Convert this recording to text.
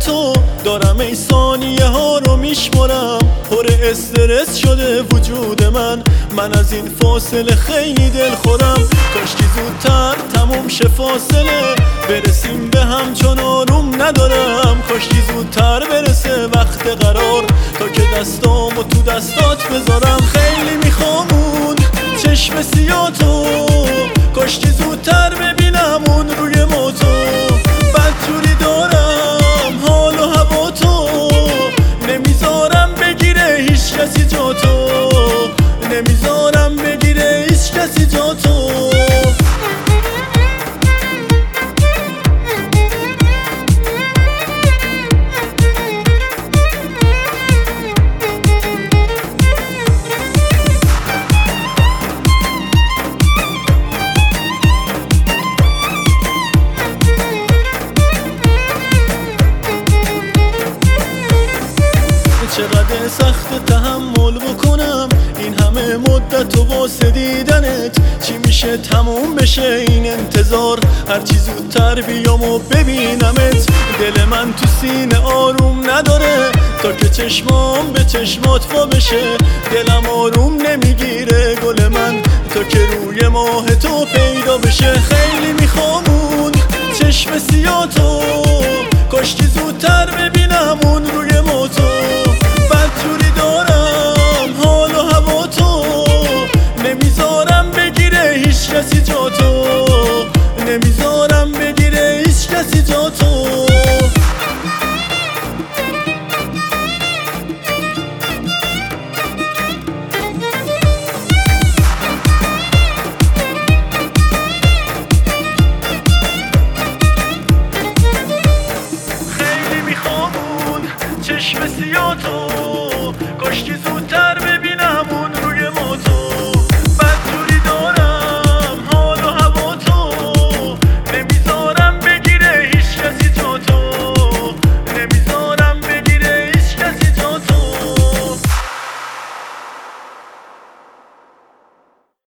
تو دارم ای ثانیه ها رو میشمارم، پر استرس شده وجود من از این فاصله خیلی دل خورم. کاشکی زودتر تموم شه فاصله، برسیم به هم چون آروم ندارم. کاشکی زودتر برسه وقت قرار، تا که دستامو تو دستات بذارم. خیلی میخوام اون چشم سیاه تو، کاشکی زودتر ببینم اون روی موتو. بدجوری دارم حال و هوا تو، نمیذارم بگیره هیچ کسی جا تو، نمیذارم بگیره هیچ کسی جا تو. چقدر سخت تحمل بکنم این همه مدت و واسه دیدنت. چی میشه تموم بشه این انتظار، هرچی زودتر بیام و ببینمت. دل من تو سینه آروم نداره تا که چشمام به چشمات وا بشه. دلم آروم نمیگیره گل من تا که روی ماه تو پیدا بشه. خیلی میخوام اون چشم سیاه تو، کاشکی زودتر ببینم اون روی موتو. بدجوری دارم حال و هوا تو، نمیذارم بگیره هیچ کسی جا تو، نمیذارم بگیره هیچ کسی جا تو. خیلی میخوام اون چشم سیاه تو،